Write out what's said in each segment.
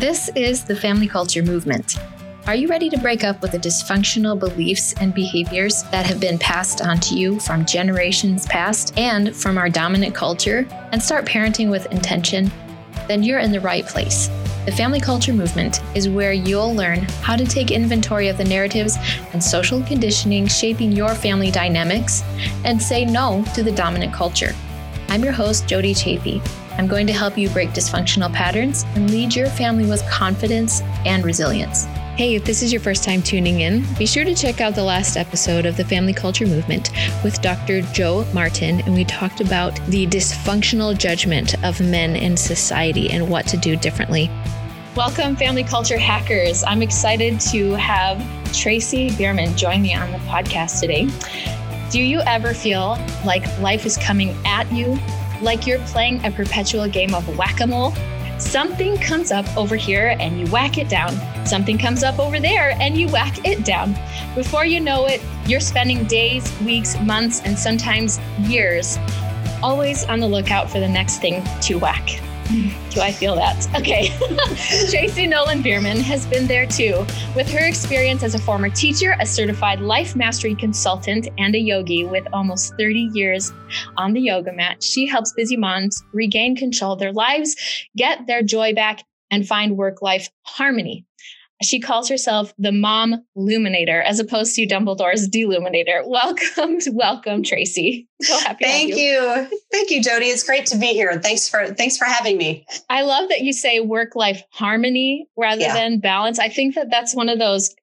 This is the family culture movement. Are you ready to break up with the dysfunctional beliefs and behaviors that have been passed on to you from generations past and from our dominant culture and start parenting with intention? Then you're in the right place. The family culture movement is where you'll learn how to take inventory of the narratives and social conditioning shaping your family dynamics and say no to the dominant culture. I'm your host, Jody Chafee. I'm going to help you break dysfunctional patterns and lead your family with confidence and resilience. Hey, if this is your first time tuning in, be sure to check out the last episode of the Family Culture Movement with Dr. Joe Martin, and we talked about the dysfunctional judgment of men in society and what to do differently. Welcome, Family Culture Hackers. I'm excited to have Tracy Bierman join me on the podcast today. Do you ever feel like life is coming at you, like you're playing a perpetual game of whack-a-mole? Something comes up over here and you whack it down. Something comes up over there and you whack it down. Before you know it, you're spending days, weeks, months, and sometimes years always on the lookout for the next thing to whack. Do I feel that? Okay. Tracy Nolan Bierman has been there too. With her experience as a former teacher, a certified life mastery consultant, and a yogi with almost 30 years on the yoga mat, she helps busy moms regain control of their lives, get their joy back, and find work-life harmony. She calls herself the Mom Luminator as opposed to Dumbledore's Deluminator. Welcome, Tracy. So happy to have you. Thank you, Jody. It's great to be here. Thanks for having me. I love that you say work-life harmony rather than balance. I think that that's one of those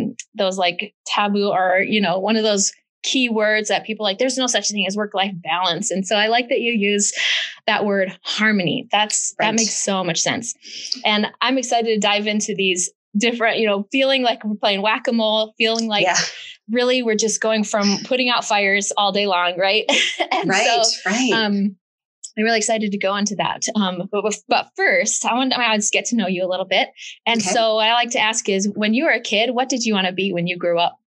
like taboo or, one of those key words that people like, there's no such thing as work-life balance. And so I like that you use that word harmony. That makes so much sense. And I'm excited to dive into these different, feeling like we're playing whack-a-mole, feeling like really we're just going from putting out fires all day long, right? Right. I'm really excited to go into that. But first, I want to just get to know you a little bit. And so what I like to ask is, when you were a kid, what did you want to be when you grew up?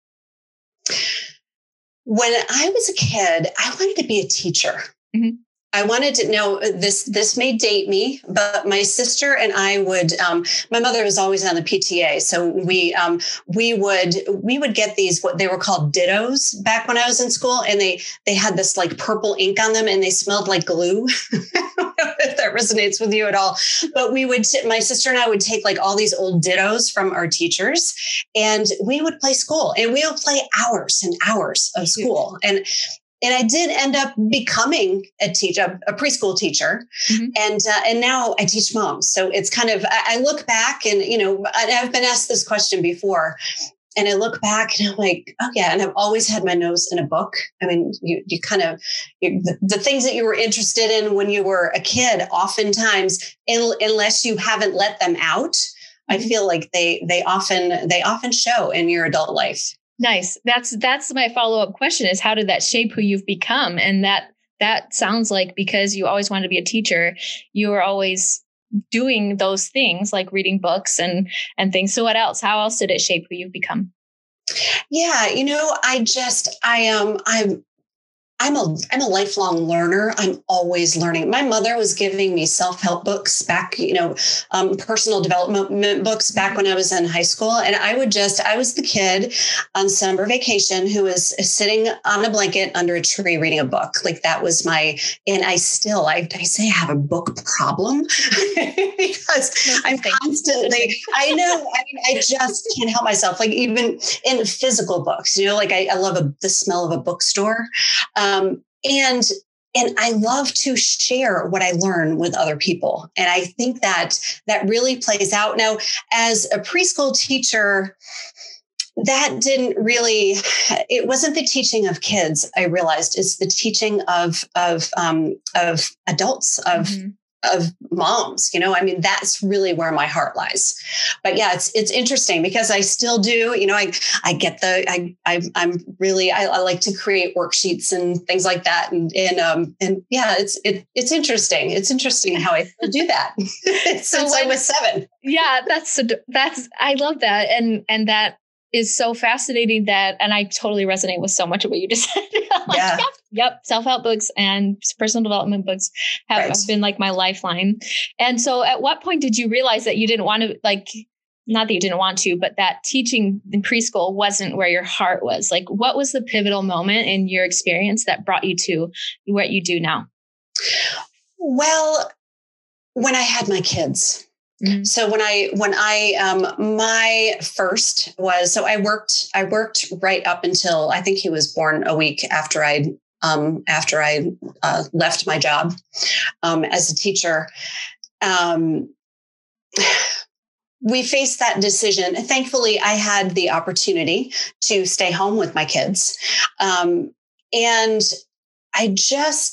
When I was a kid, I wanted to be a teacher. Mm-hmm. I wanted to know this may date me, but my sister and I would, my mother was always on the PTA. So we would get these, what they were called dittos back when I was in school. And they had this like purple ink on them and they smelled like glue. I don't know if that resonates with you at all, but my sister and I would take like all these old dittos from our teachers and we would play school and we would play hours and hours of school. And I did end up becoming a preschool teacher. Mm-hmm. And now I teach moms. So it's kind of, I look back and, I've been asked this question before and I look back and I'm like, oh yeah. And I've always had my nose in a book. I mean, the things that you were interested in when you were a kid, oftentimes, unless you haven't let them out, mm-hmm. I feel like they often show in your adult life. Nice. That's my follow-up question is, how did that shape who you've become? And that sounds like, because you always wanted to be a teacher, you were always doing those things like reading books and things. So what else? How else did it shape who you've become? Yeah. I'm a lifelong learner. I'm always learning. My mother was giving me self-help books back, personal development books back when I was in high school. And I was the kid on summer vacation who was sitting on a blanket under a tree reading a book. Like that was I say I have a book problem because I'm constantly, I know, I just can't help myself. Like even in physical books, I love the smell of a bookstore. And I love to share what I learn with other people. And I think that really plays out. Now, as a preschool teacher, that it wasn't the teaching of kids, I realized. It's the teaching of adults, of moms, that's really where my heart lies. But yeah, it's interesting because I still do, I get I like to create worksheets and things like that. And yeah, it's interesting. It's interesting how I do that since I was 7. Yeah, that's, I love that. And that is so fascinating and I totally resonate with so much of what you just said. Yeah. Yep. Self-help books and personal development books have been like my lifeline. And so at what point did you realize that you didn't want to, like, not that you didn't want to, but that teaching in preschool wasn't where your heart was? Like, what was the pivotal moment in your experience that brought you to what you do now? Well, when I had my kids. Mm-hmm. So my first was, so I worked right up until I think he was born a week after I left my job as a teacher. We faced that decision. Thankfully, I had the opportunity to stay home with my kids. And I just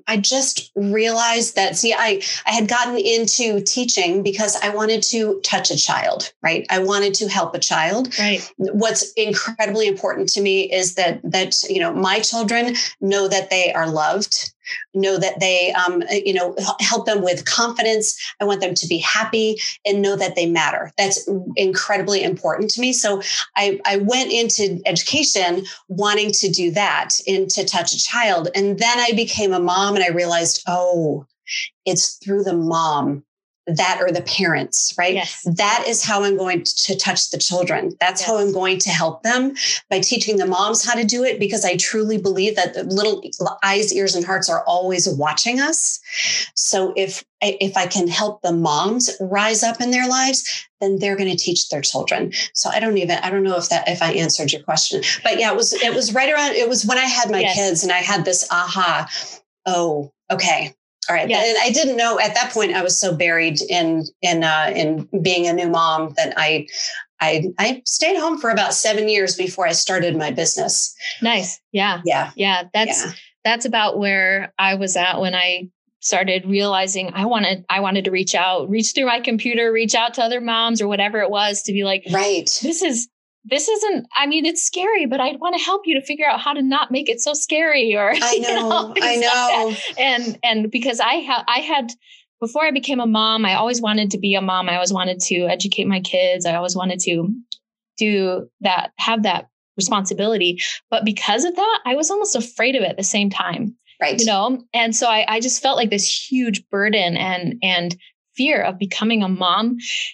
realized that, I had gotten into teaching because I wanted to touch a child, right? I wanted to help a child. Right. What's incredibly important to me is that my children know that they are loved, know that they, help them with confidence. I want them to be happy and know that they matter. That's incredibly important to me. So I went into education wanting to do that and to touch a child. And then I became a mom and I realized, it's through the mom that or the parents, right? Yes. That is how I'm going to touch the children. That's how I'm going to help them, by teaching the moms how to do it, because I truly believe that the little eyes, ears, and hearts are always watching us. So if I can help the moms rise up in their lives, then they're going to teach their children. So I don't know if I answered your question, but yeah, it was when I had my kids and I had this aha. Oh, okay. All right. Yes. And I didn't know at that point. I was so buried in being a new mom that I stayed home for about 7 years before I started my business. Nice. Yeah. Yeah. Yeah. That's about where I was at when I started realizing I wanted to reach through my computer, reach out to other moms or whatever it was, to be like, right, this isn't, it's scary, but I want to help you to figure out how to not make it so scary. Or I know. Like and because I had, before I became a mom, I always wanted to be a mom. I always wanted to educate my kids. I always wanted to do that, have that responsibility. But because of that, I was almost afraid of it at the same time. Right. And so I just felt like this huge burden and fear of becoming a mom.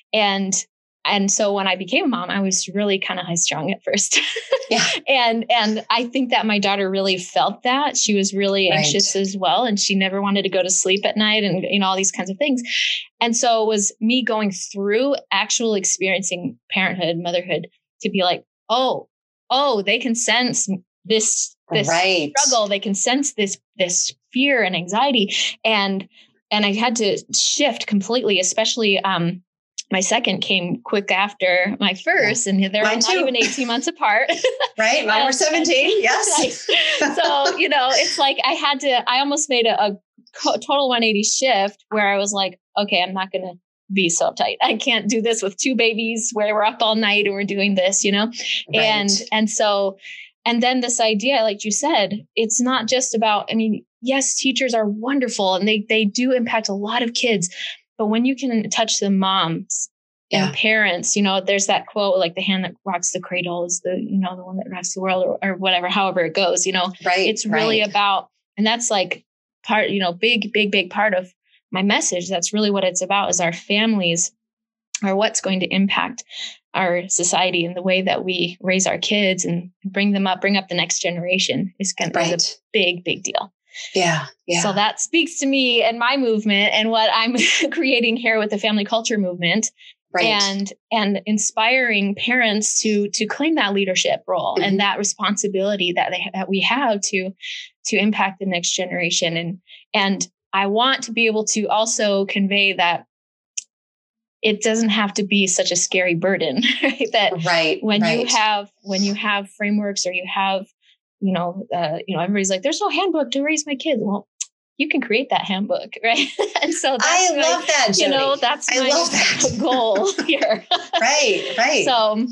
And so when I became a mom, I was really kind of high strung at first. Yeah. And I think that my daughter really felt that. She was really anxious as well. And she never wanted to go to sleep at night and, all these kinds of things. And so it was me going through actual experiencing parenthood, motherhood, to be like, oh, they can sense this struggle. They can sense this fear and anxiety. And I had to shift completely, especially, my second came quick after my first, and they're not even 18 months apart. Right. Mine were 17. Yes. So, it's like I almost made a total 180 shift where I was like, okay, I'm not going to be so uptight. I can't do this with two babies where we're up all night and we're doing this, Right. And then this idea, like you said, it's not just about, yes, teachers are wonderful and they do impact a lot of kids. But when you can touch the moms and parents, there's that quote, like the hand that rocks the cradle is the one that rocks the world or whatever, however it goes, right. It's really about, and that's like part, big part of my message. That's really what it's about, is our families are what's going to impact our society, and the way that we raise our kids and bring up the next generation is a big deal. Yeah. Yeah. So that speaks to me and my movement and what I'm creating here with the family culture movement. Right. And inspiring parents to claim that leadership role and that responsibility that we have to impact the next generation. And I want to be able to also convey that it doesn't have to be such a scary burden, right? That when you have frameworks, or you have everybody's like, there's no handbook to raise my kids. Well, you can create that handbook, right? And so I love that, Jody. That's my goal here. Right. So,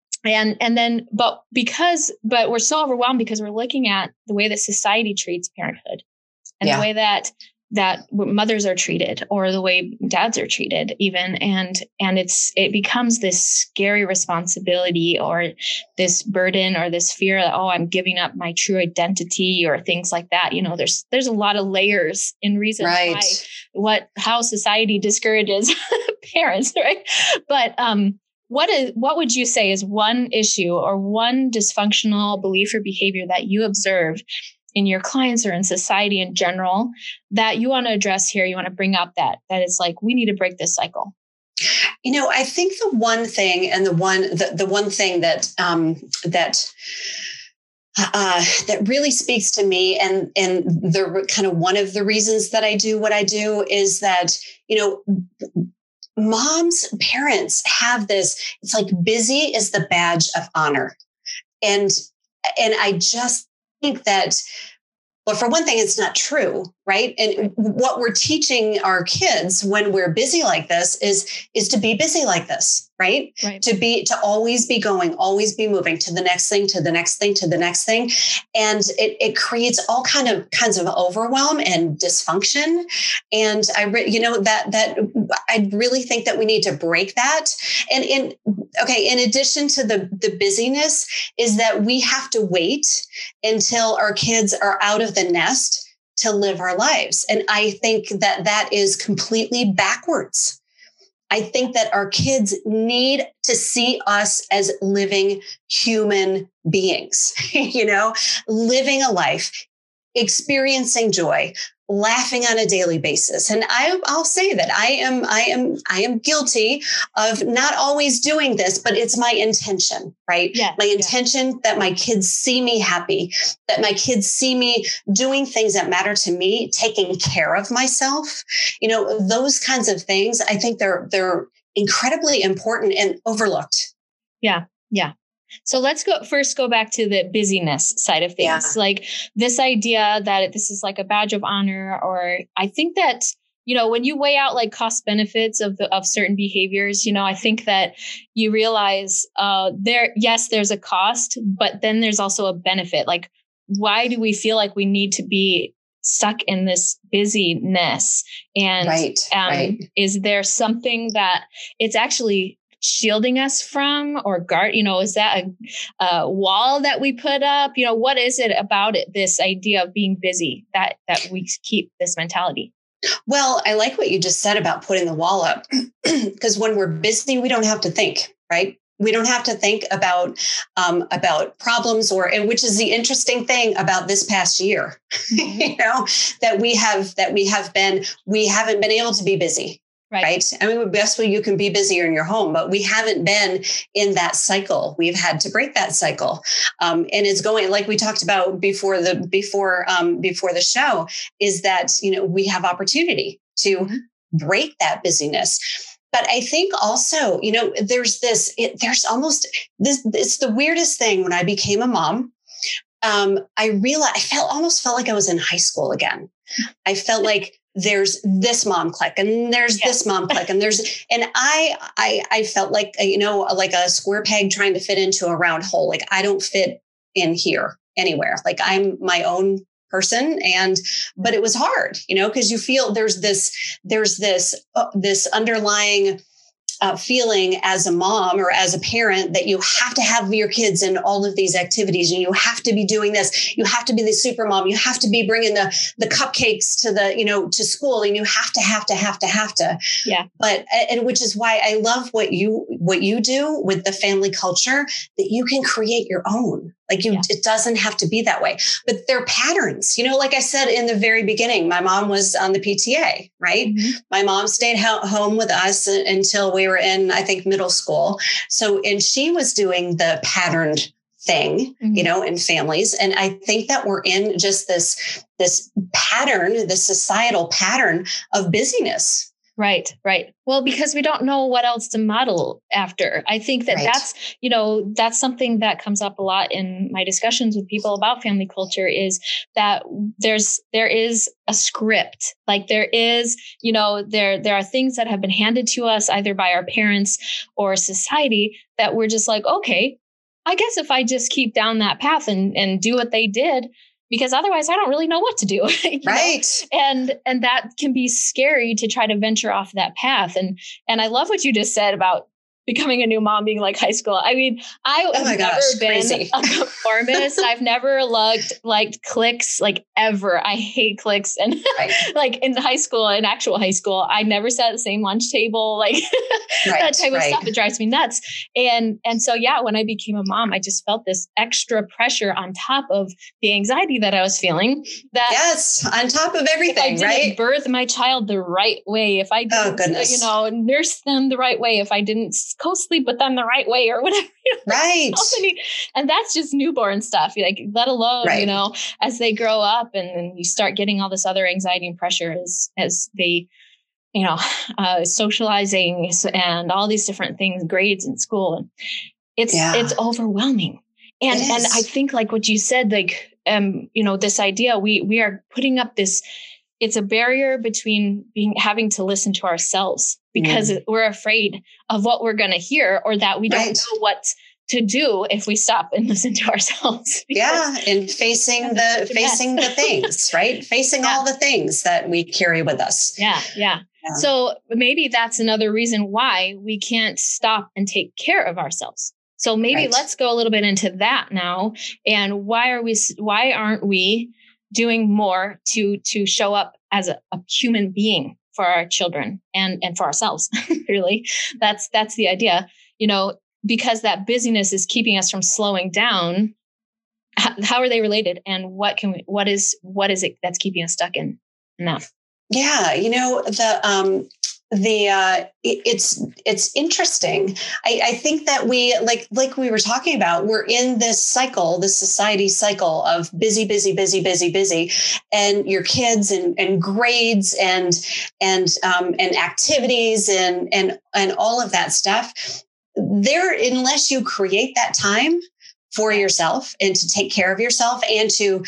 but we're so overwhelmed because we're looking at the way that society treats parenthood and the way that that mothers are treated or the way dads are treated even. And it becomes this scary responsibility or this burden or this fear that, oh, I'm giving up my true identity or things like that. You know, there's a lot of layers and reasons why how society discourages parents, right? But, what would you say is one issue or one dysfunctional belief or behavior that you observe in your clients or in society in general that you want to address here? You want to bring up that it's like, we need to break this cycle. You know, I think the one thing and the one thing that really speaks to me and the kind of one of the reasons that I do what I do is that, you know, parents have this, it's like busy is the badge of honor. And I just think that, well, for one thing, it's not true, right? And what we're teaching our kids when we're busy like this is to be busy like this, right? To always be going, always be moving to the next thing, to the next thing, to the next thing. And it creates all kinds of overwhelm and dysfunction. And I really think that we need to break that. And in addition to the busyness is that we have to wait until our kids are out of the nest to live our lives. And I think that is completely backwards. I think that our kids need to see us as living human beings, you know, living a life, experiencing joy, laughing on a daily basis. And I'll say that I am guilty of not always doing this, but it's my intention, right? Yeah, my intention that my kids see me happy, that my kids see me doing things that matter to me, taking care of myself, you know, those kinds of things. I think they're incredibly important and overlooked. Yeah. Yeah. So let's go back to the busyness side of things. Yeah. Like this idea that this is like a badge of honor, or I think that, you know, when you weigh out like cost benefits of certain behaviors, you know, I think that you realize there's a cost, but then there's also a benefit. Like, why do we feel like we need to be stuck in this busyness? And is there something that it's actually shielding us from or guard, you know, is that a wall that we put up? You know, what is it about it, this idea of being busy that we keep this mentality? Well, I like what you just said about putting the wall up, because when we're busy, we don't have to think, right? We don't have to think about problems which is the interesting thing about this past year, mm-hmm. you know, that we haven't been able to be busy. Right. I mean, best way you can be busier in your home, but we haven't been in that cycle. We've had to break that cycle. And it's going, like we talked about before the show, is that, you know, we have opportunity to mm-hmm. break that busyness. But I think also, you know, it's the weirdest thing when I became a mom. I realized almost felt like I was in high school again. I felt like there's this mom clique and there's this mom clique and I felt like, you know, like a square peg trying to fit into a round hole. Like I don't fit in here anywhere. Like I'm my own person. But it was hard, you know, because you feel there's this underlying feeling as a mom or as a parent that you have to have your kids in all of these activities and you have to be doing this. You have to be the super mom. You have to be bringing the cupcakes to school, and you have to. Yeah. But, and which is why I love what you do with the family culture, that you can create your own. Like it doesn't have to be that way, but they're patterns, you know, like I said in the very beginning, my mom was on the PTA, right? Mm-hmm. My mom stayed home with us until we were in, I think, middle school. So, and she was doing the patterned thing, mm-hmm. you know, in families. And I think that we're in just this pattern, this societal pattern of busyness. Right. Well, because we don't know what else to model after. I think that's something that comes up a lot in my discussions with people about family culture, is that there is a script. Like there is, you know, there are things that have been handed to us either by our parents or society that we're just like, okay, I guess if I just keep down that path and do what they did, because otherwise I don't really know what to do. Right. And that can be scary to try to venture off that path. And I love what you just said about becoming a new mom being like high school. I mean, I have never been a conformist. I've never liked cliques, like ever. I hate cliques. And like in high school, in actual high school, I never sat at the same lunch table, like that type of stuff. It drives me nuts. And so, yeah, when I became a mom, I just felt this extra pressure on top of the anxiety that I was feeling. That on top of everything, if I didn't birth my child the right way, if I didn't, nurse them the right way, if I didn't co-sleep with them the right way or whatever. Right. And that's just newborn stuff, like, let alone, as they grow up and then you start getting all this other anxiety and pressure as they, socializing and all these different things, grades in school. And it's overwhelming. And I think like what you said, like, this idea, we are putting up this, it's a barrier between having to listen to ourselves because we're afraid of what we're going to hear, or that we don't know what to do if we stop and listen to ourselves. And facing the things, right? Facing all the things that we carry with us. Yeah. So maybe that's another reason why we can't stop and take care of ourselves. So maybe let's go a little bit into that now. And why aren't we doing more to show up as a human being for our children and for ourselves? Really, that's the idea, because that busyness is keeping us from slowing down. How are they related? And what is it that's keeping us stuck in that? Yeah. It's interesting. I think that we, like we were talking about, we're in this cycle, this society cycle of busy, and your kids and grades and activities and all of that stuff there, unless you create that time for yourself and to take care of yourself and to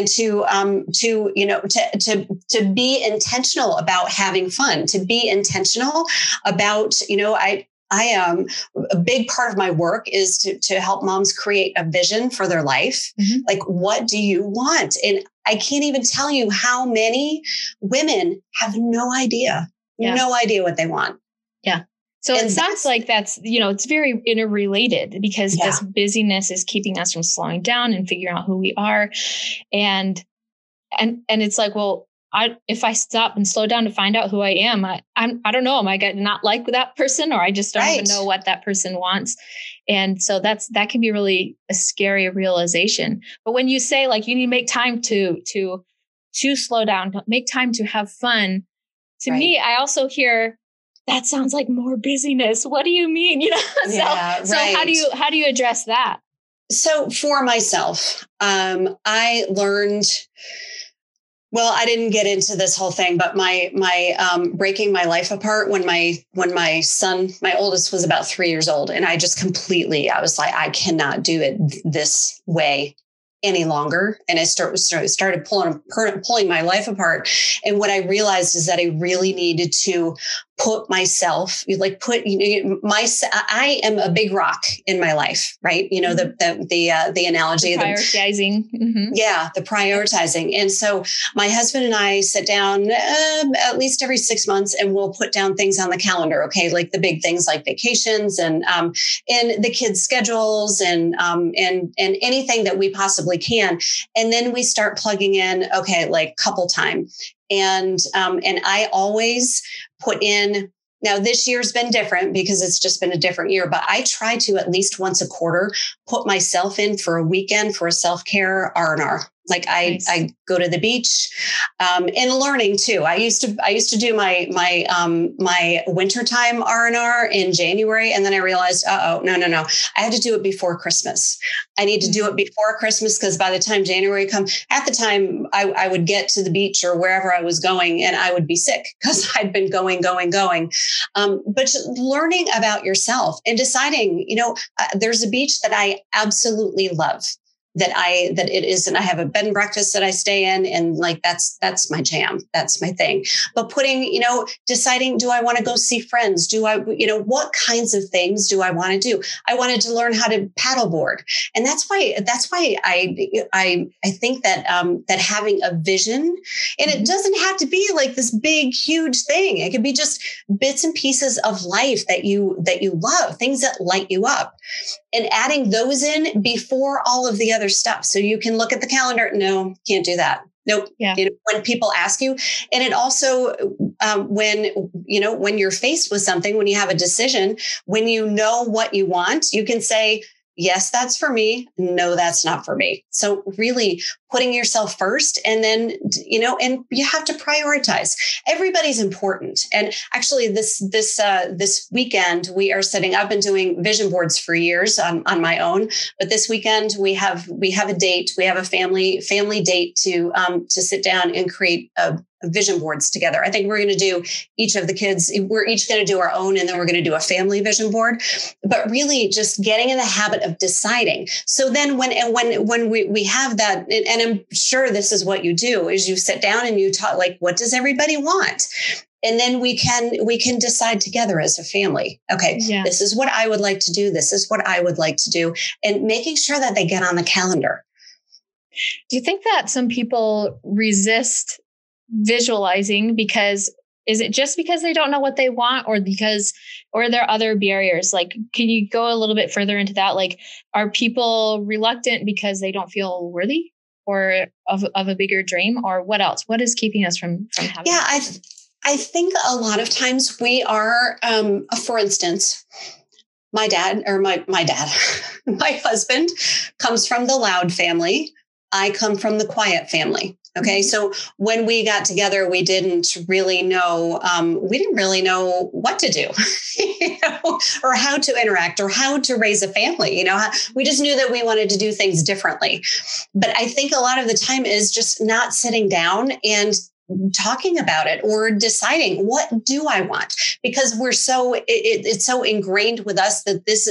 be intentional about having fun, to be intentional about, I a big part of my work is to help moms create a vision for their life. Mm-hmm. Like, what do you want? And I can't even tell you how many women have no idea what they want. Yeah. So it sounds like that's, it's very interrelated because this busyness is keeping us from slowing down and figuring out who we are. And it's like, well, if I stop and slow down to find out who I am, I don't know, am I going to not like that person, or I just don't even know what that person wants. And so that can be really a scary realization. But when you say like, you need to make time to slow down, make time to have fun, to me, I also hear, that sounds like more busyness. What do you mean? So how do you address that? So for myself, I learned, well, I didn't get into this whole thing, but my breaking my life apart when my son, my oldest, was about 3 years old. And I was like, I cannot do it this way any longer. And I started pulling my life apart. And what I realized is that I really needed to put myself, I am a big rock in my life, right? The analogy, the prioritizing. The prioritizing. And so my husband and I sit down at least every 6 months, and we'll put down things on the calendar. Okay, like the big things like vacations and the kids' schedules and anything that we possibly can. And then we start plugging in, like couple time. And I always put in, now this year's been different because it's just been a different year, but I try to at least once a quarter put myself in for a weekend for a self-care R&R. Like I go to the beach, and learning too. I used to do my wintertime R&R in January. And then I realized, no. I have to do it before Christmas. I need to do it before Christmas, because by the time January comes, at the time I would get to the beach or wherever I was going and I would be sick because I'd been going. But just learning about yourself and deciding, there's a beach that I absolutely love. that it is, and I have a bed and breakfast that I stay in, and like that's my jam, that's my thing. But putting, deciding, do I want to go see friends? Do I, what kinds of things do I want to do? I wanted to learn how to paddleboard, and that's why I think that that having a vision, and it doesn't have to be like this big huge thing. It could be just bits and pieces of life that you love, things that light you up, and adding those in before all of the other stuff. So you can look at the calendar. No, can't do that. Nope. Yeah. When people ask you, and it also, when you're faced with something, when you have a decision, when you know what you want, you can say, yes, that's for me. No, that's not for me. So really putting yourself first, and then, and you have to prioritize. Everybody's important. And actually this weekend, we are setting up and doing vision boards for years on my own. But this weekend we have a date. We have a family date to sit down and create vision boards together. I think we're going to do each of the kids. We're each going to do our own, and then we're going to do a family vision board. But really, just getting in the habit of deciding. So then, when we have that, and I'm sure this is what you do, is you sit down and you talk, like, what does everybody want? And then we can decide together as a family. Okay, This is what I would like to do. This is what I would like to do, and making sure that they get on the calendar. Do you think that some people resist visualizing is it just because they don't know what they want, or are there other barriers? Like, can you go a little bit further into that? Like, are people reluctant because they don't feel worthy or of a bigger dream, or what else? What is keeping us from having? Yeah, I think a lot of times we are, for instance, my husband comes from the loud family. I come from the quiet family. Okay. So when we got together, we didn't really know what to do, or how to interact, or how to raise a family. We just knew that we wanted to do things differently. But I think a lot of the time is just not sitting down and talking about it, or deciding, what do I want? Because it's so ingrained with us that this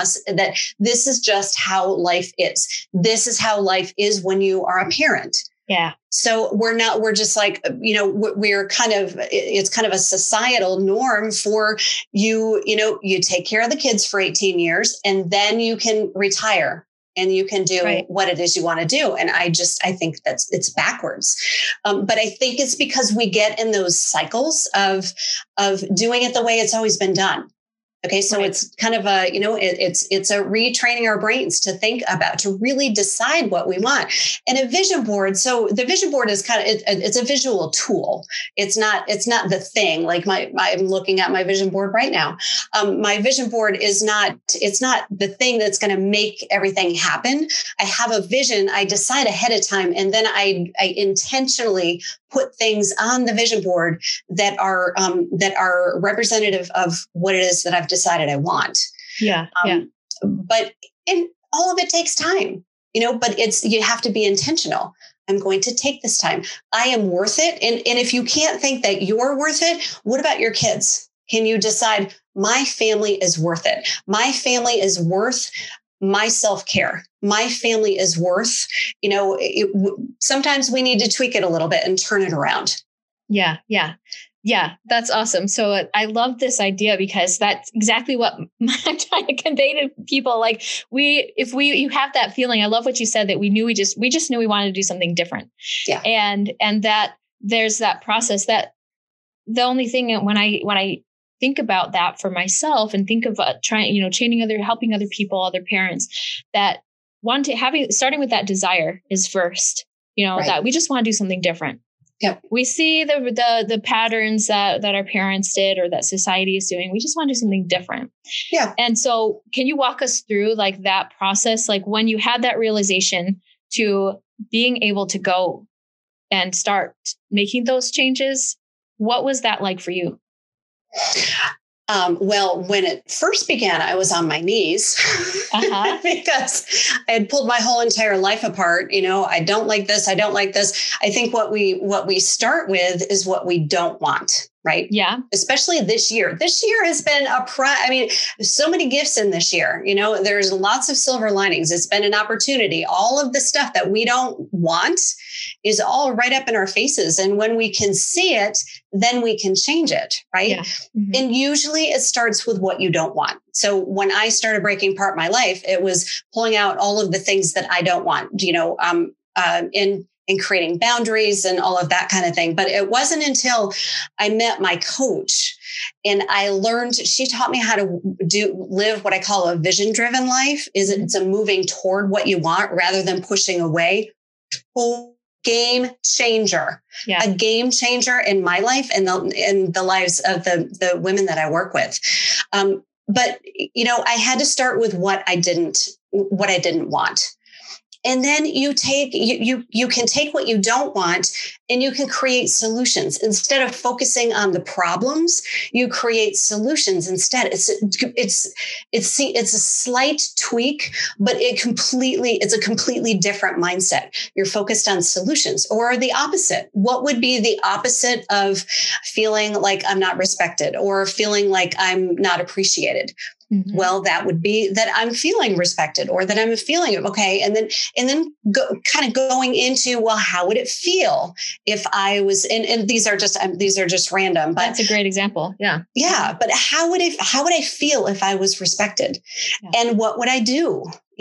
is just how life is. This is how life is when you are a parent. Yeah. So we're just like, we're it's kind of a societal norm for you take care of the kids for 18 years, and then you can retire. And you can do what it is you want to do. And I think it's backwards. But I think it's because we get in those cycles of doing it the way it's always been done. Okay. So it's kind of it's a retraining our brains to think about, to really decide what we want. And a vision board. So the vision board is it's a visual tool. It's not the thing. Like I'm looking at my vision board right now. My vision board it's not the thing that's going to make everything happen. I have a vision. I decide ahead of time, and then I intentionally put things on the vision board that are representative of what it is that I've decided I want. Yeah. But all of it takes time, but you have to be intentional. I'm going to take this time. I am worth it. And if you can't think that you're worth it, what about your kids? Can you decide, my family is worth it? My family is worth my self-care. My family is worth, sometimes we need to tweak it a little bit and turn it around. Yeah. That's awesome. So I love this idea, because that's exactly what I'm trying to convey to people. Like, you have that feeling. I love what you said, that we just knew we wanted to do something different. Yeah. And that there's that process. That the only thing when I think about that for myself, and think of helping other people, other parents, that starting with that desire is first, that we just want to do something different. Yep. We see the patterns that our parents did, or that society is doing. We just want to do something different. Yeah. And so can you walk us through like that process? Like, when you had that realization to being able to go and start making those changes, what was that like for you? Well, when it first began, I was on my knees because I had pulled my whole entire life apart. I don't like this. I don't like this. I think what we start with is what we don't want. right? Yeah. Especially this year. This year has been so many gifts in this year. There's lots of silver linings. It's been an opportunity. All of the stuff that we don't want is all right up in our faces. And when we can see it, then we can change it, right? Yeah. Mm-hmm. And usually it starts with what you don't want. So when I started breaking apart my life, it was pulling out all of the things that I don't want, in creating boundaries and all of that kind of thing. But it wasn't until I met my coach and I learned, she taught me how to live what I call a vision-driven life. It's a moving toward what you want rather than pushing away. Game changer, a game changer in my life and in the lives of the women that I work with. But I had to start with what I didn't want. And then you can take what you don't want and you can create solutions. Instead of focusing on the problems, you create solutions instead. It's a slight tweak, but it's a completely different mindset. You're focused on solutions, or the opposite. What would be the opposite of feeling like I'm not respected or feeling like I'm not appreciated? Mm-hmm. Well, that would be that I'm feeling respected or that I'm feeling okay. And then kind of going into, well, how would it feel if I was, and these are just random, but that's a great example. Yeah. Yeah. But how would I feel if I was respected? Yeah. And what would I do?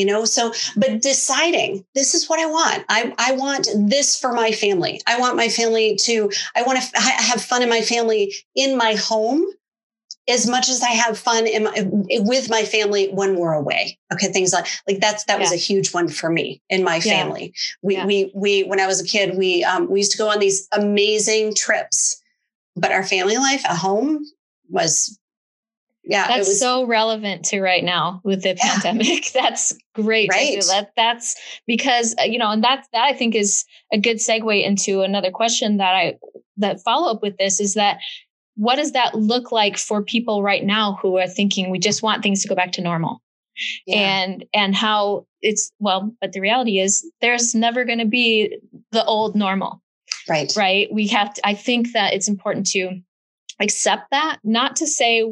But deciding this is what I want. I want this for my family. I want my family I want to have fun in my family in my home as much as I have fun with my family when we're away. Okay. Things like that was a huge one for me in my family. We when I was a kid, we used to go on these amazing trips, but our family life at home was, that's so relevant to right now with the pandemic. That's great. Right. That's because, and that I think is a good segue into another question that follow up with this is that, what does that look like for people right now who are thinking we just want things to go back to normal? Yeah. And how but the reality is there's never going to be the old normal. Right. Right. I think that it's important to accept that, not to say,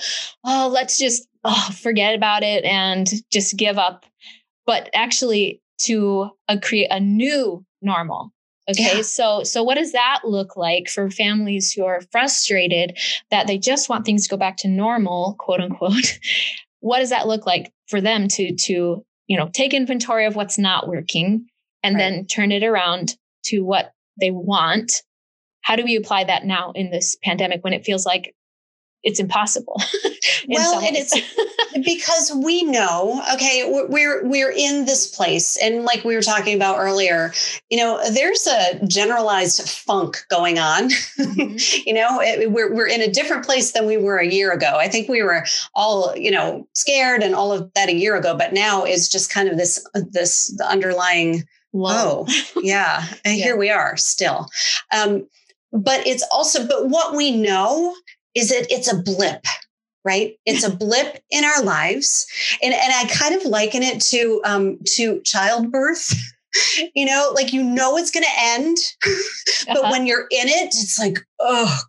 let's just forget about it and just give up, but actually to create a new normal. Okay. Yeah. So what does that look like for families who are frustrated that they just want things to go back to normal, quote unquote? What does that look like for them to take inventory of what's not working and then turn it around to what they want? How do we apply that now in this pandemic when it feels like it's impossible? Well, and it's because we know, okay, we're in this place. And like we were talking about earlier, there's a generalized funk going on. Mm-hmm. We're in a different place than we were a year ago. I think we were all, scared and all of that a year ago, but now it's just kind of the underlying low. Yeah. And here we are still. But what we know is that it's a blip, right? It's a blip in our lives. And I kind of liken it to childbirth, it's going to end, but when you're in it, it's like, oh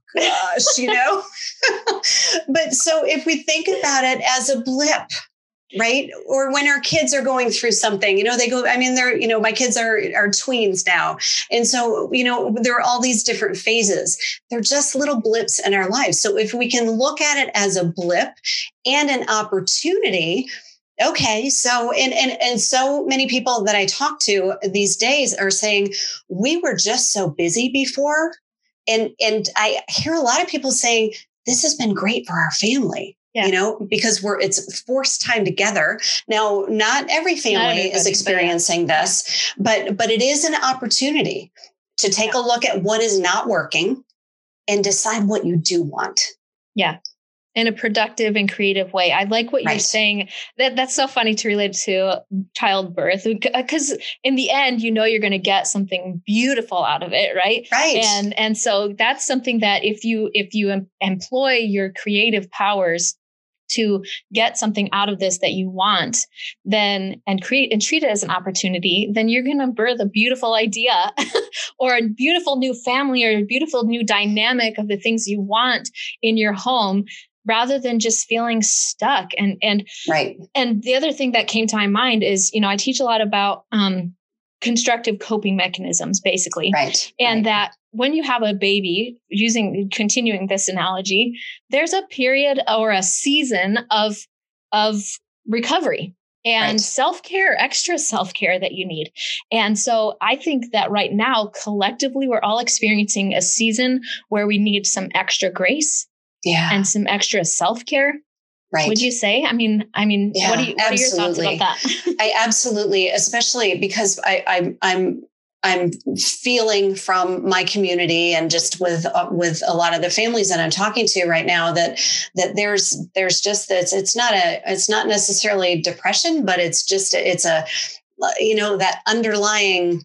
gosh, But so if we think about it as a blip, right? Or when our kids are going through something, they're, my kids are tweens now. And so, there are all these different phases. They're just little blips in our lives. So if we can look at it as a blip and an opportunity, okay. So, and so many people that I talk to these days are saying, we were just so busy before. And I hear a lot of people saying, this has been great for our family. Yeah. Because it's forced time together. Now, not every family is experiencing this, but it is an opportunity to take a look at what is not working and decide what you do want. Yeah. In a productive and creative way. I like what you're saying. That's so funny to relate to childbirth, because in the end, you're going to get something beautiful out of it. Right. Right. And so that's something that if you employ your creative powers to get something out of this that you want, then and treat it as an opportunity, then you're going to birth a beautiful idea or a beautiful new family or a beautiful new dynamic of the things you want in your home, rather than just feeling stuck. And right. And the other thing that came to my mind is, I teach a lot about constructive coping mechanisms, basically. Right. And that when you have a baby, continuing this analogy, there's a period or a season of recovery and self-care, extra self-care that you need. And so I think that right now, collectively, we're all experiencing a season where we need some extra grace and some extra self-care. Right. Would you say? I mean, yeah, what are your thoughts about that? I absolutely, especially because I'm feeling from my community and just with a lot of the families that I'm talking to right now that there's just this, it's not necessarily depression, but it's a that underlying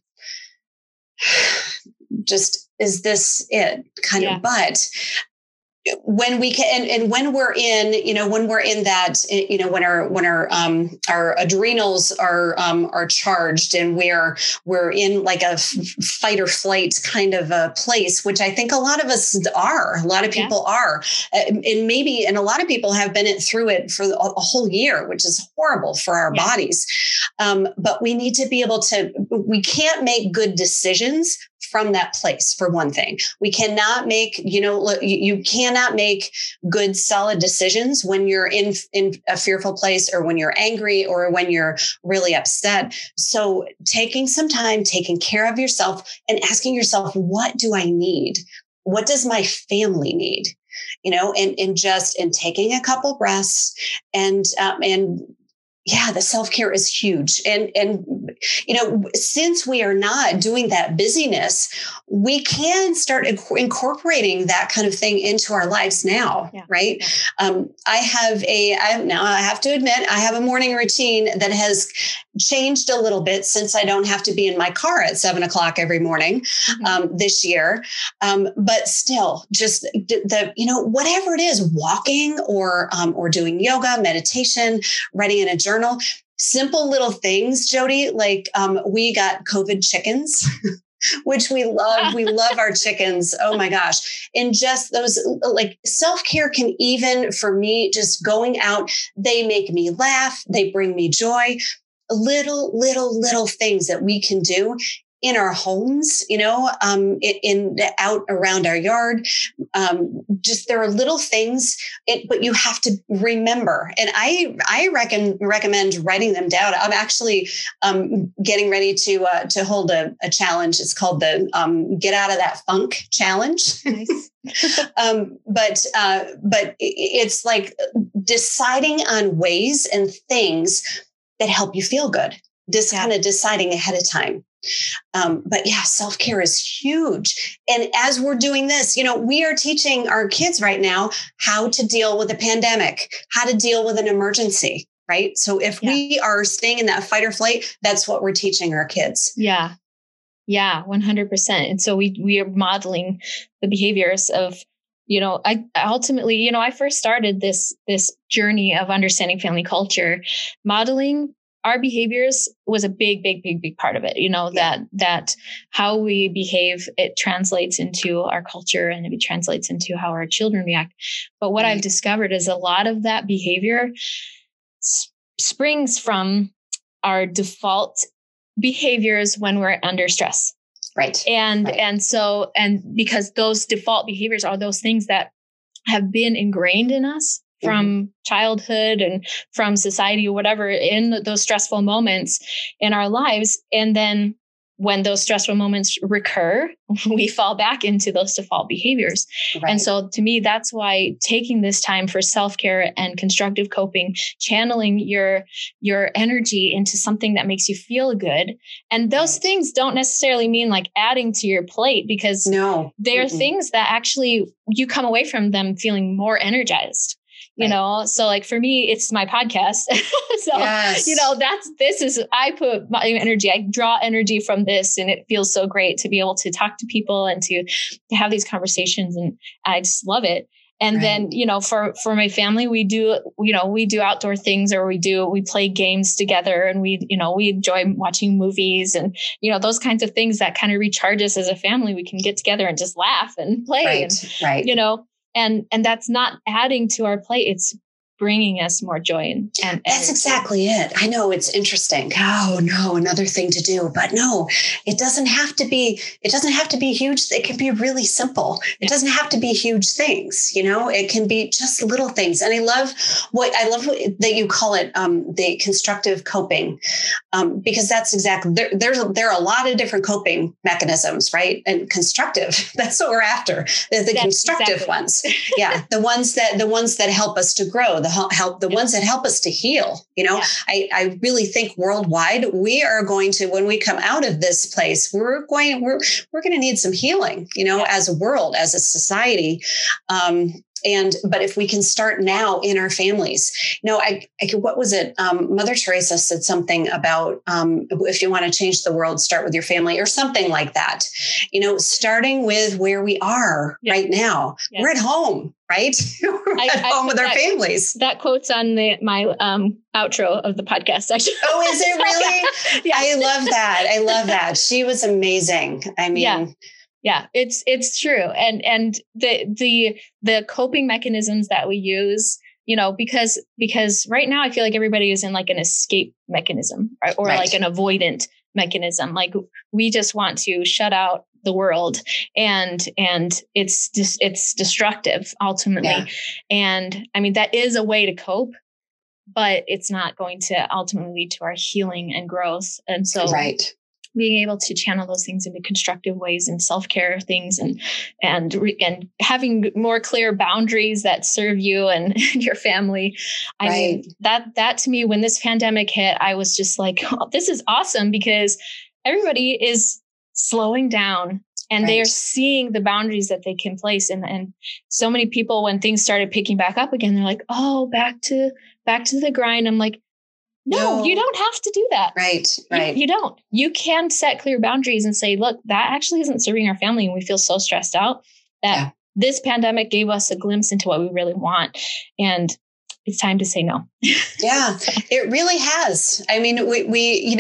just, is this it kind of, but when we can, and when we're in that, when our adrenals are charged and we're in like a fight or flight kind of a place, which I think a lot of us are, a lot of people are, and a lot of people have been through it for a whole year, which is horrible for our bodies. But we need to be able to, we can't make good decisions from that place. For one thing, we cannot make, you cannot make good, solid decisions when you're in a fearful place, or when you're angry, or when you're really upset. So taking some time, taking care of yourself and asking yourself, what do I need? What does my family need? And taking a couple breaths and the self-care is huge. And since we are not doing that busyness, we can start incorporating that kind of thing into our lives now. Right. Yeah. I have to admit, I have a morning routine that has changed a little bit since I don't have to be in my car at 7:00 every morning, this year. But still just whatever it is, walking or doing yoga, meditation, writing in a journal, simple little things, Jody, like we got COVID chickens, which we love. We love our chickens. Oh my gosh. And just those, like, self-care can, even for me, just going out, they make me laugh. They bring me joy. Little things that we can do in our homes, out around our yard. Just there are little things, but you have to remember. And I recommend writing them down. I'm actually getting ready to hold a challenge. It's called the Get Out of That Funk Challenge. Nice. But it's like deciding on ways and things that help you feel good. Kind of deciding ahead of time. But self-care is huge. And as we're doing this, we are teaching our kids right now how to deal with a pandemic, how to deal with an emergency, right? So if we are staying in that fight or flight, that's what we're teaching our kids. Yeah. Yeah, 100%. And so we are modeling the behaviors of, I ultimately, I first started this journey of understanding family culture. Modeling our behaviors was a big part of it. That how we behave, it translates into our culture, and it translates into how our children react. But what I've discovered is a lot of that behavior springs from our default behaviors when we're under stress. Right. And because those default behaviors are those things that have been ingrained in us from childhood and from society or whatever, in those stressful moments in our lives. And then when those stressful moments recur, we fall back into those default behaviors. Right. And so to me, that's why taking this time for self-care and constructive coping, channeling your energy into something that makes you feel good. And those things don't necessarily mean like adding to your plate, because they're things that actually you come away from them feeling more energized. So like for me, it's my podcast. So, I put my energy, I draw energy from this, and it feels so great to be able to talk to people and to have these conversations. And I just love it. And then, for my family, we do outdoor things, or we play games together, and we enjoy watching movies and, those kinds of things that kind of recharge us as a family. We can get together and just laugh and play, and that's not adding to our plate. It's bringing us more joy and that's exactly it. I know it's interesting. Oh no, another thing to do, but no, it doesn't have to be huge. It can be really simple. It doesn't have to be huge things. It can be just little things. And I love that you call it the constructive coping, because that's exactly there are a lot of different coping mechanisms, right? And constructive, that's what we're after. The constructive ones. Yeah. The ones that help us to grow, the ones that help us to heal. I really think worldwide, we are going to, when we come out of this place, we're going to need some healing, as a world, as a society. But if we can start now in our families, what was it? Mother Teresa said something about, if you want to change the world, start with your family, or something like that, starting with where we are right now. We're at home, right? We're at home with our families. That quote's on my outro of the podcast section. Oh, is it really? Yeah. I love that. She was amazing. I mean, yeah, it's true. And the coping mechanisms that we use, because right now I feel like everybody is in like an escape mechanism, or like an avoidant mechanism. Like we just want to shut out the world, and it's destructive ultimately. Yeah. And I mean, that is a way to cope, but it's not going to ultimately lead to our healing and growth. And so being able to channel those things into constructive ways and self-care things, and having more clear boundaries that serve you and your family. I mean, that to me, when this pandemic hit, I was just like, oh, this is awesome, because everybody is slowing down and they are seeing the boundaries that they can place. And so many people, when things started picking back up again, they're like, oh, back to the grind. I'm like, no, you don't have to do that. Right. You don't. You can set clear boundaries and say, look, that actually isn't serving our family. And we feel so stressed out that this pandemic gave us a glimpse into what we really want. And it's time to say no. Yeah, it really has. I mean, we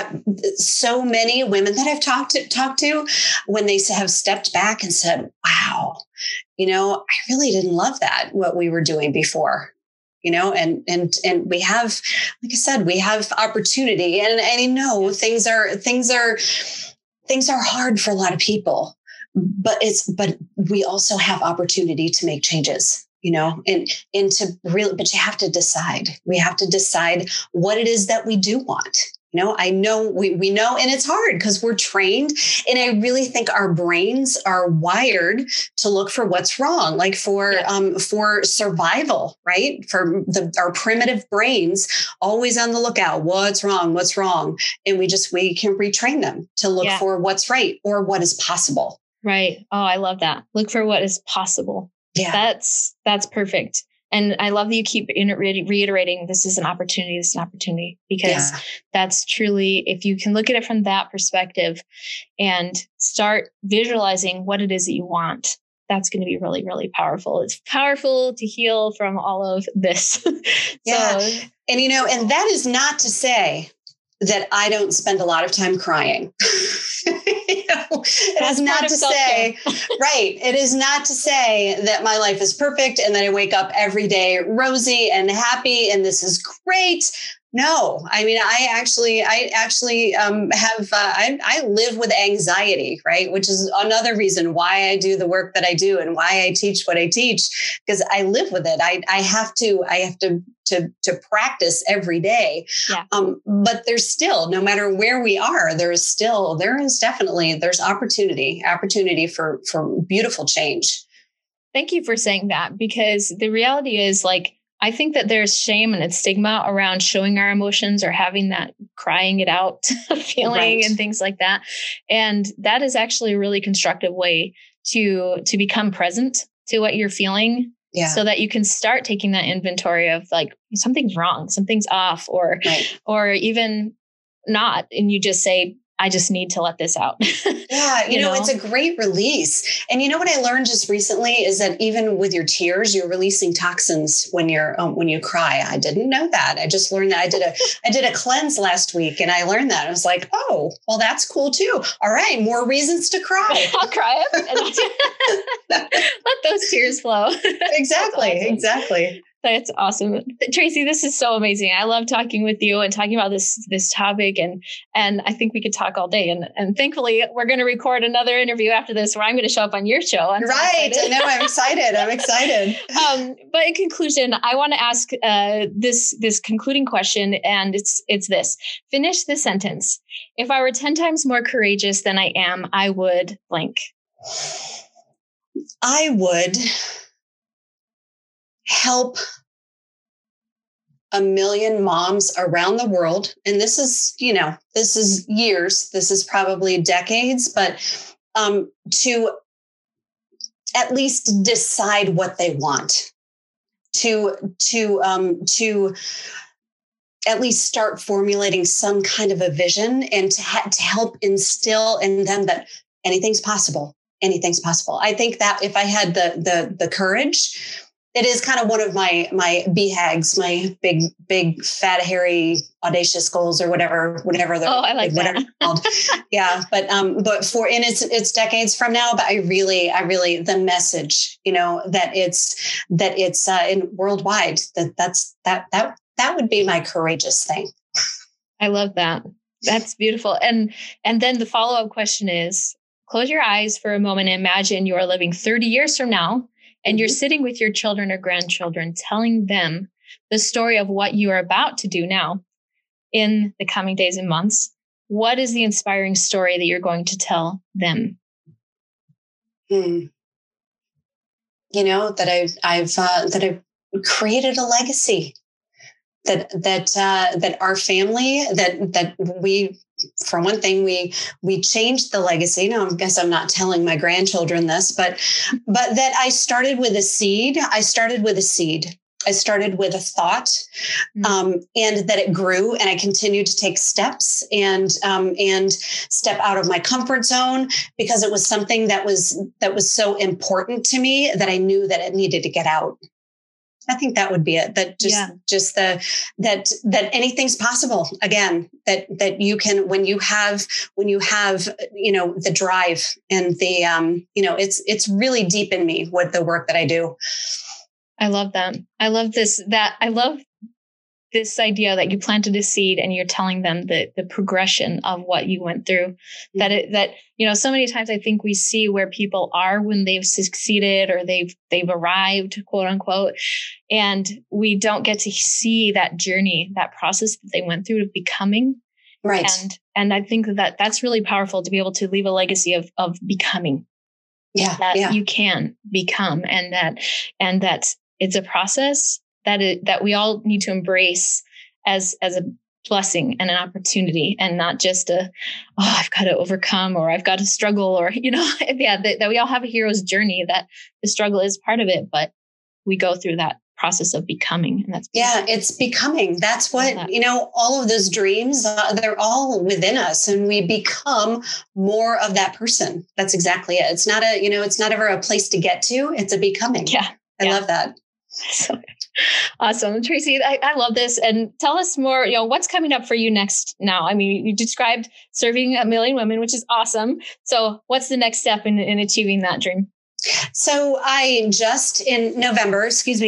so many women that I've talked to, when they have stepped back and said, wow, I really didn't love that, what we were doing before. And we have, like I said, we have opportunity, and I know things are hard for a lot of people, but we also have opportunity to make changes, and to really, but you have to decide. We have to decide what it is that we do want. I know we know, and it's hard because we're trained. And I really think our brains are wired to look for what's wrong, like for survival, right? Our primitive brains always on the lookout. What's wrong? And we can retrain them to look for what's right or what is possible. Right. Oh, I love that. Look for what is possible. Yeah. That's perfect. And I love that you keep reiterating, this is an opportunity, because that's truly, if you can look at it from that perspective and start visualizing what it is that you want, that's going to be really, really powerful. It's powerful to heal from all of this. Yeah. And, and that is not to say that I don't spend a lot of time crying. It is not to say, it is not to say that my life is perfect and that I wake up every day rosy and happy and this is great. No, I mean, I actually live with anxiety, right? Which is another reason why I do the work that I do and why I teach what I teach, because I live with it. I have to practice every day. Yeah. But there's still, no matter where we are, there's definitely opportunity for beautiful change. Thank you for saying that, because the reality is, like, I think that there's shame and stigma around showing our emotions or having that crying it out feeling and things like that. And that is actually a really constructive way to become present to what you're feeling. Yeah. So that you can start taking that inventory of, like, something's wrong, something's off, or even not. And you just say, I just need to let this out. Yeah. You know, it's a great release. And you know what I learned just recently is that even with your tears, you're releasing toxins when you cry. I didn't know that. I just learned that. I did a cleanse last week and I learned that. I was like, oh, well, that's cool too. All right. More reasons to cry. I'll cry. Let those tears flow. Exactly. Awesome. Exactly. That's awesome. Tracy, this is so amazing. I love talking with you and talking about this topic. And I think we could talk all day. And thankfully, we're going to record another interview after this where I'm going to show up on your show. Right. I know. I'm excited. I'm excited. But in conclusion, I want to ask this concluding question. And it's this. Finish the sentence. If I were 10 times more courageous than I am, I would blank. I would help 1 million moms around the world. And this is years, this is probably decades, but to at least decide what they want, to at least start formulating some kind of a vision and to help instill in them that anything's possible. Anything's possible. I think that if I had the courage, it is kind of one of my BHAGs, my big, fat, hairy, audacious goals or whatever I like that. Called. Yeah. But for in its decades from now, but I really, the message, that it's in worldwide, that would be my courageous thing. I love that. That's beautiful. And then the follow-up question is, close your eyes for a moment and imagine you are living 30 years from now. And you're sitting with your children or grandchildren, telling them the story of what you are about to do now in the coming days and months. What is the inspiring story that you're going to tell them? That I've created a legacy. That our family, that we, for one thing, we changed the legacy. Now, I guess I'm not telling my grandchildren this, but that I started with a seed. I started with a thought, and that it grew, and I continued to take steps and step out of my comfort zone because it was something that was so important to me that I knew that it needed to get out. I think that would be it. That that anything's possible. Again, that you can, when you have, the drive and the, it's really deep in me with the work that I do. I love that. I love this, I love this idea that you planted a seed and you're telling them the progression of what you went through, that so many times I think we see where people are when they've succeeded or they've arrived, quote unquote, and we don't get to see that journey, that process that they went through of becoming. Right. And I think that's really powerful to be able to leave a legacy of becoming. Yeah. You can become, and that it's a process that we all need to embrace as a blessing and an opportunity, and not just I've got to overcome or I've got to struggle or, that we all have a hero's journey, that the struggle is part of it, but we go through that process of becoming. And that's beautiful. It's becoming. That's what, all of those dreams, they're all within us, and we become more of that person. That's exactly it. It's not it's not ever a place to get to. It's a becoming. Yeah. I love that. So awesome. Tracy, I love this. And tell us more, what's coming up for you next now? I mean, you described serving 1 million women, which is awesome. So what's the next step in achieving that dream? So I just in November,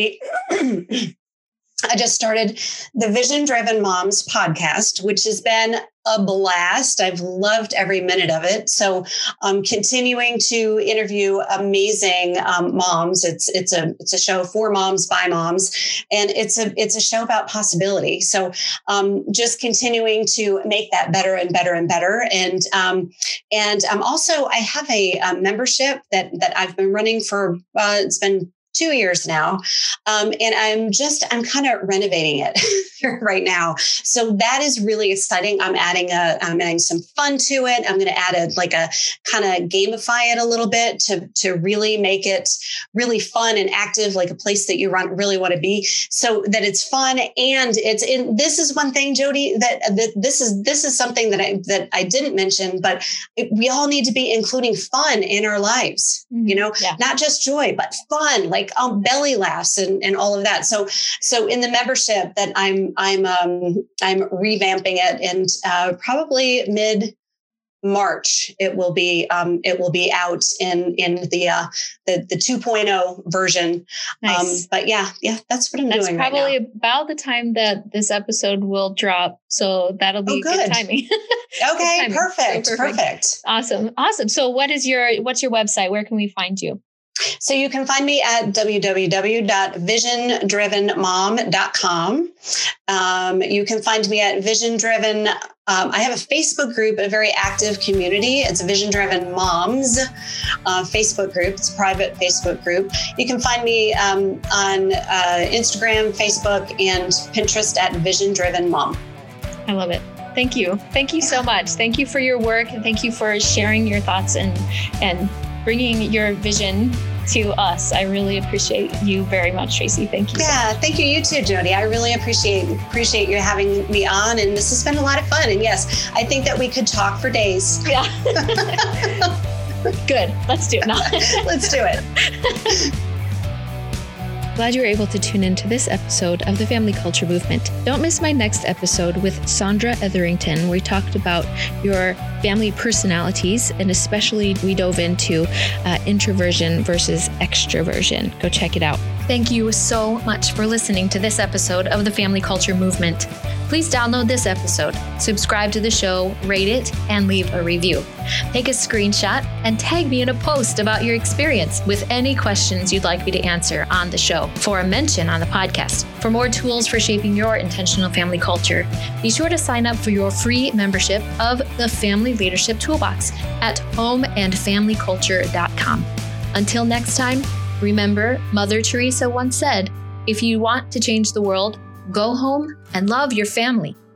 I just started the Vision Driven Moms podcast, which has been a blast. I've loved every minute of it. So I'm continuing to interview amazing moms. It's a show for moms by moms, and it's a show about possibility. So just continuing to make that better and better and better. And I'm also, I have a membership that I've been running for it's been 2 years now. And I'm kind of renovating it. right now. So that is really exciting. I'm adding some fun to it. I'm going to add a kind of gamify it a little bit to really make it really fun and active, like a place that you really want to be, so that it's fun. And this is one thing, Jody, that this is something that I didn't mention, but we all need to be including fun in our lives, not just joy, but fun, like belly laughs and all of that. So in the membership that I'm revamping it, and probably mid-March it will be out in the 2.0 version. Nice. But yeah, that's what I'm doing. That's probably right now. About the time that this episode will drop. So that'll be good timing. Okay, timing. Perfect. Awesome. So what's your website? Where can we find you? So you can find me at www.visiondrivenmom.com. You can find me at Vision Driven. I have a Facebook group, a very active community. It's Vision Driven Moms Facebook group. It's a private Facebook group. You can find me on Instagram, Facebook, and Pinterest at Vision Driven Mom. I love it. Thank you. Thank you so much. Thank you for your work, and thank you for sharing your thoughts and bringing your vision to us. I really appreciate you very much, Tracy. Thank you. Yeah, thank you. You too, Jody. I really appreciate you having me on, and this has been a lot of fun. And yes, I think that we could talk for days. Yeah. Good. Let's do it now. Let's do it. Glad you were able to tune into this episode of the Family Culture Movement. Don't miss my next episode with Sandra Etherington, where we talked about your family personalities, and especially we dove into introversion versus extroversion. Go check it out. Thank you so much for listening to this episode of the Family Culture Movement. Please download this episode, subscribe to the show, rate it, and leave a review. Take a screenshot and tag me in a post about your experience with any questions you'd like me to answer on the show for a mention on the podcast. For more tools for shaping your intentional family culture, be sure to sign up for your free membership of the Family Leadership Toolbox at homeandfamilyculture.com. Until next time, remember, Mother Teresa once said, if you want to change the world, go home and love your family.